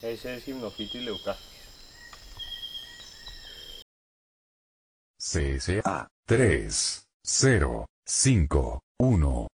Ese es Hipnofito y Leuca. CSA 3, 0, 5, 1.